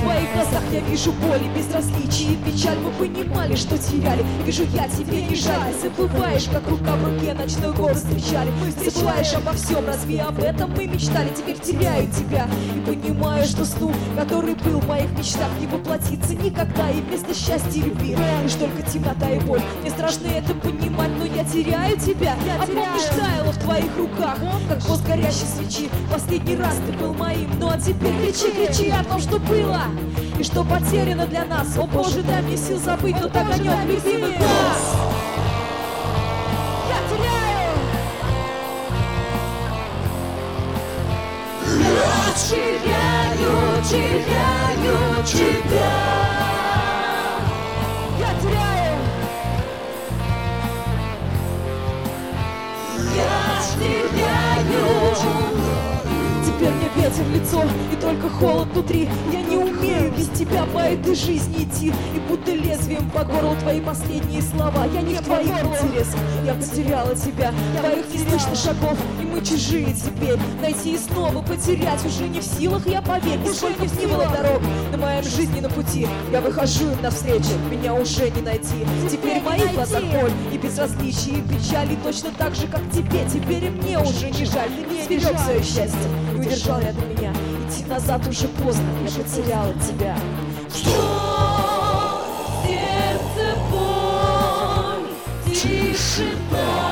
твоих глазах я вижу боль и безразличие и печаль. Мы понимали, что теряли. Вижу, я тебе не жаль. Ты забываешь, как рука в руке ночной город встречали. Забываешь обо всем, разве об этом мы мечтали? Теперь теряю тебя и понимаю, что сну, который был в моих мечтах, не воплотится никогда. И вместо счастья и любви лишь только темнота и боль. Мне страшно это понимать, но я теряю тебя. А помнишь, таяло в твоих руках, как воск горящей свечи. Последний раз ты был моим, ну а теперь кричи, кричи о том, что было и что потеряно для нас. О Боже, дай мне сил забыть тот огонек любимых глаз. Я теряю. Я теряю тебя. Я теряю. Я теряю. Теперь мне ветер в лицо и только холод внутри. Я не умею без тебя по этой жизни идти. И будто лезвием по горлу твои последние слова. Я не в твоих интересах, я потеряла тебя. Твоих не слышно шагов, и мы чужие теперь. Найти и снова потерять уже не в силах, я поверь. Сколько ни было дорог на моем жизненном пути, я выхожу им навстречу, меня уже не найти. Теперь в моих глазах боль и безразличие, и печаль. И точно так же, как тебе, теперь и мне уже не жаль. Ты не сберег свое счастье, не удержал я до меня. Идти назад уже поздно, я потеряла тебя. Что сердце боль, тишина.